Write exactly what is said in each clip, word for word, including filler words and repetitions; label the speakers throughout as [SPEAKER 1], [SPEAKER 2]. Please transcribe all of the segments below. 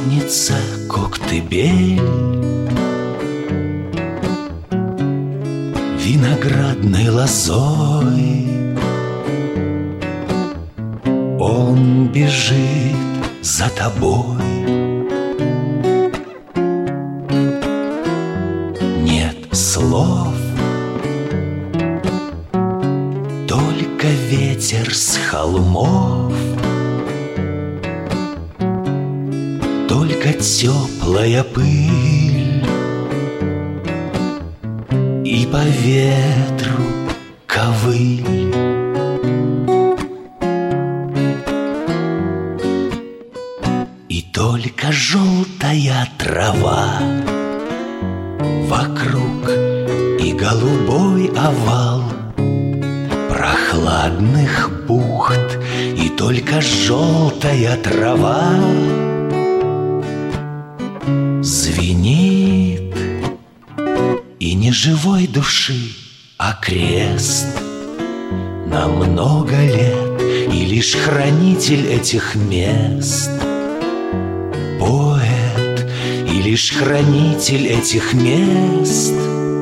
[SPEAKER 1] Тянется Коктебель виноградной лозой. Он бежит за тобой. Нет слов, только ветер с холмов, только теплая пыль, и по ветру ковыль. И только желтая трава вокруг, и голубой овал прохладных бухт, и только желтая трава звенит, и не живой души, а крест на много лет, и лишь хранитель этих мест поэт, и лишь хранитель этих мест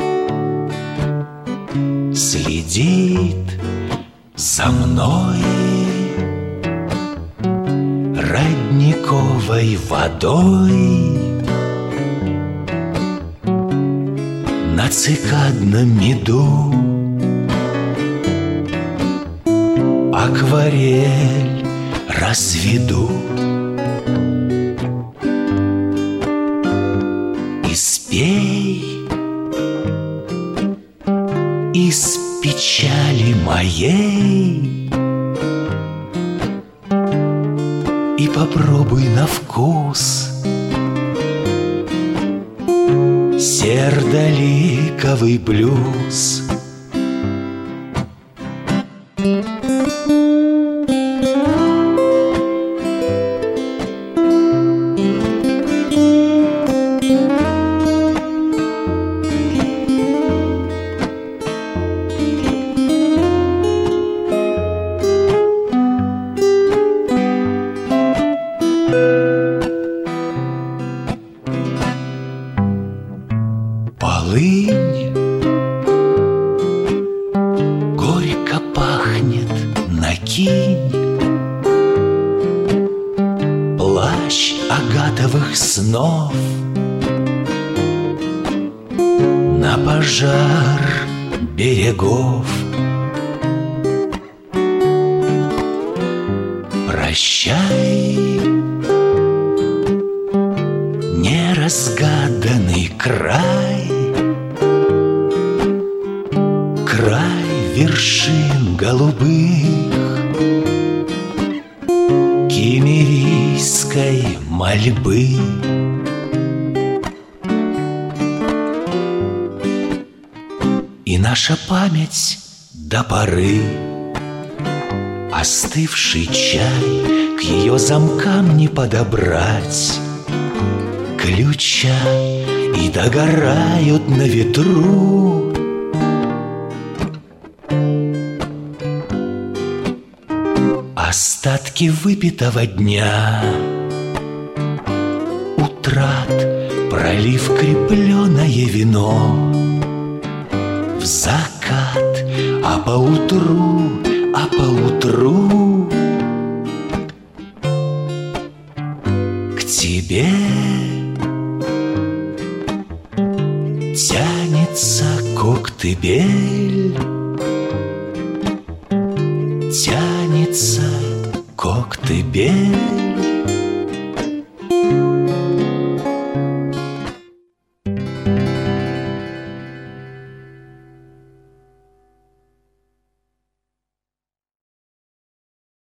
[SPEAKER 1] следит за мной родниковой водой на цикадном меду. Акварель разведу и спей из печали моей, и попробуй на вкус сердоликовый блюз. Полынь горько пахнет, накинь плащ агатовых снов на пожар берегов. Прощай, неразгаданный край, край вершин голубых, киммерийской мольбы. И наша память до поры, остывший чай, к ее замкам не подобрать ключа, и догорают на ветру остатки выпитого дня. Утрат пролив крепленое вино в закат, а поутру, а поутру к тебе тянется Коктебель, тянется Коктебель.